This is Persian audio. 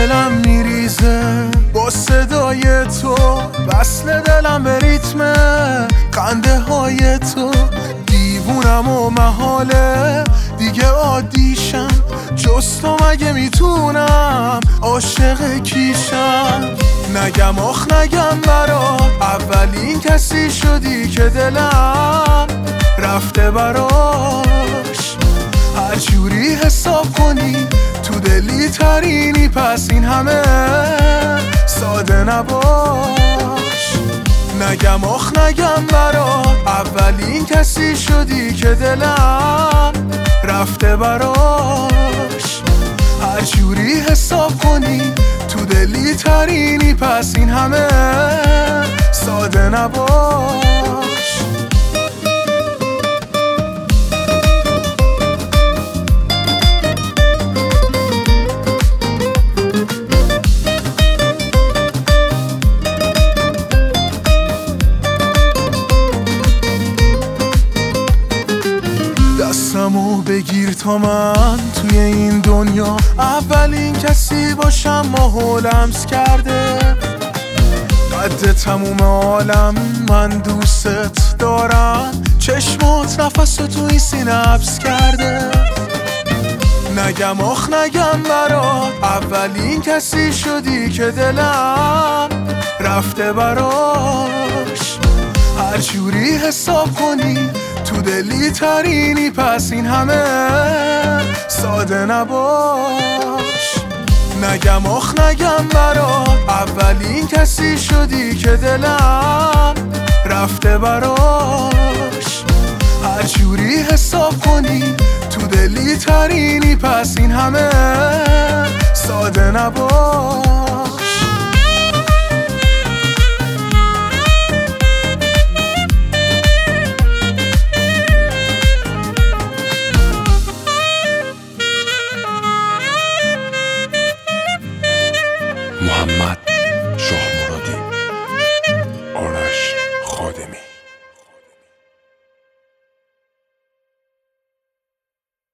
دلم میریزه با صدای تو، وصل دلم به ریتم خنده های تو. دیوونم و محاله دیگه عادیشم، جز تو مگه میتونم عاشق کیشم؟ نگم آخ نگم برات، اولین کسی شدی که دلم رفته براش. هر جوری حساب کنی تو دلی ترینی، پس این همه ساده نباش. نگم آخ نگم برات، اولین کسی شدی که دلم رفته براش. هر جوری حساب کنی تو دلی ترینی، پس این همه ساده نباش. دستمو بگیر تا من توی این دنیا اولین کسی باشم. ماحول لمس کرده قد تموم عالم، من دوست دارم. چشمات نفس تو این سینه حبس کرده. نگم آخ نگم برات، اولین کسی شدی که دلم رفته براش. هر جوری حساب کنی تو دلی ترینی، پس این همه ساده نباش. نگم آخ نگم برات، اولین کسی شدی که دلم رفته براش. هر جوری حساب کنی تو دلی ترینی، پس این همه ساده نباش. محمد